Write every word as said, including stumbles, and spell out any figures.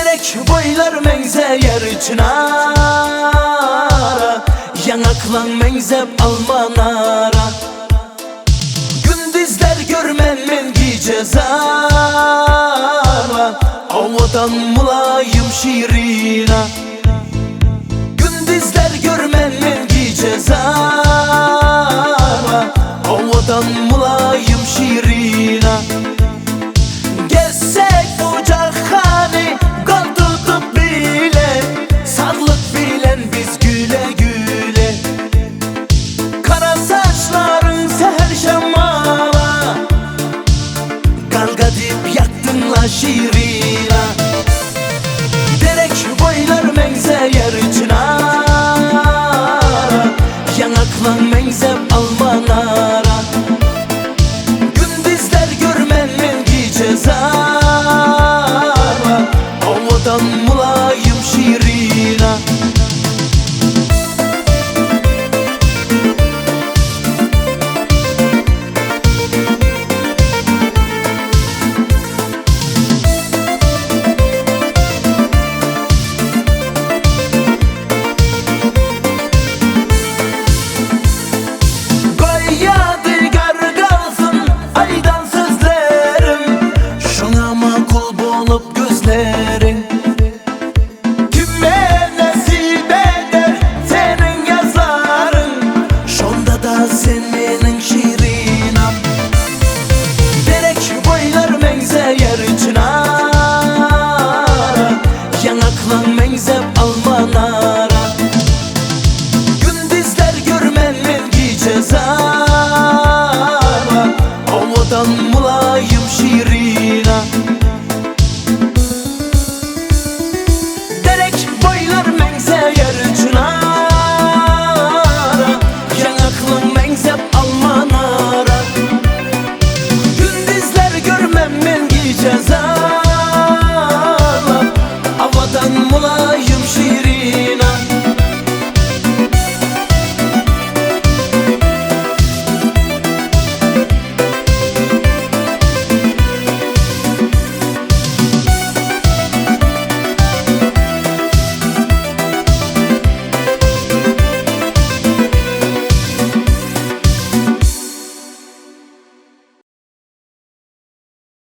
Derek boylar menze yer çınara, yanaklan menzep almanara. Gündüzler görmem men gece zara, havadan mulayim şirina. Gündüzler görmem men gece zara, havadan mulayim şirina. Gezsek bu cahani gal tutup bile, sağlık bilen biz güle güle. Kara saçların seher şamala, galga dip yaktınla şirina. Derek boylar menze yer çınara, yanaklan menzep almanara. Gündüzler görmen men gece zara, havadan mulayim şirina. Kime nasip eder senin yazların, şonda da sen menin şirinam. Derek boylar menze yer çınara, yanaklan menzep almanara. Gündüzler görmen men gece zara, havadan mulayim şirina.